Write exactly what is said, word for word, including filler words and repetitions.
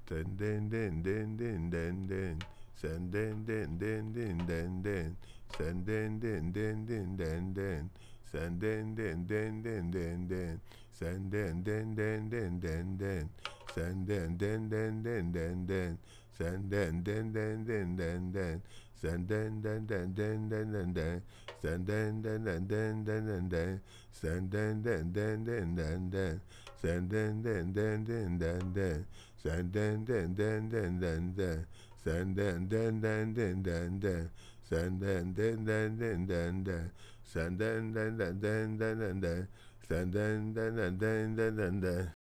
Dun dun dun dun dun dun dun. Dun dun dun dun dun dun dun. Dun dun dun dun dun dun dun. Dun dun dun dun dun dun dun. Dun dun dun dun dun dun dun. Dun dun dun dun dun dun dun. Dun dun dun dun dun dun dun. Dun dun dun dun dun dun dun dun. Dun dun dun dun dun dun dun dun. Dun dun dun dun dun dun dun. Dun dun dun dun dun dun dun. Dun dun dun dun dun dun dun. Dun dun dun dun dun dun dun. Dun dun dun dun dun dun dun. Dun dun dun dun dun dun dun. Dun dun dun dun dun dun dun dun.